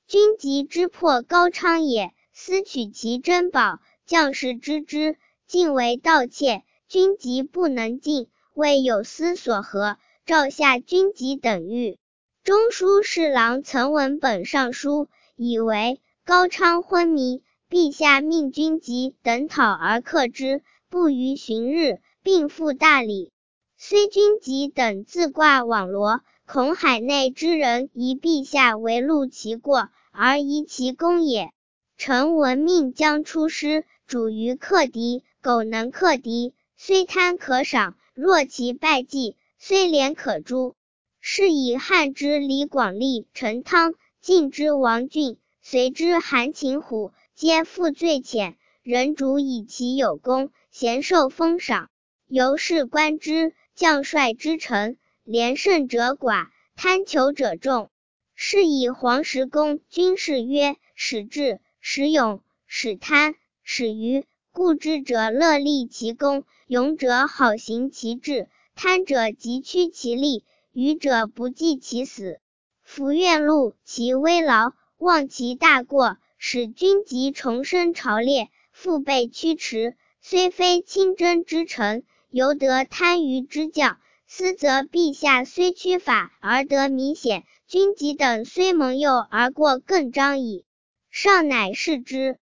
君即知破高昌也，私取其珍宝，将士知之，尽为盗窃。君即不能进，谓有司所合，诏下君即等狱。中书侍郎曾闻本上书，以为高昌昏迷，陛下命君即等讨而克之，不逾旬日，并付大礼。虽君即等自挂网罗，恐海内之人疑陛下为录其过，而疑其功也。臣闻命将出师，主于克敌，苟能克敌，虽贪可赏；若其败绩，虽廉可诛。是以汉之李广利、陈汤，晋之王浚，隋之韩擒虎，皆负罪浅，人主以其有功，咸受封赏。由是观之，将帅之臣，廉胜者寡，贪求者众。是以黄石公军事曰：使智、使勇、使贪、使愚。故智者乐立其功，勇者好行其志，贪者急趋其利，愚者不计其死。夫愿戮其危劳，忘其大过，使君即重生朝列，复被驱驰。虽非亲征之臣，犹得贪愚之将。斯则陛下虽屈法而得弥显，君即等虽蒙诱而过更彰矣。上乃视之。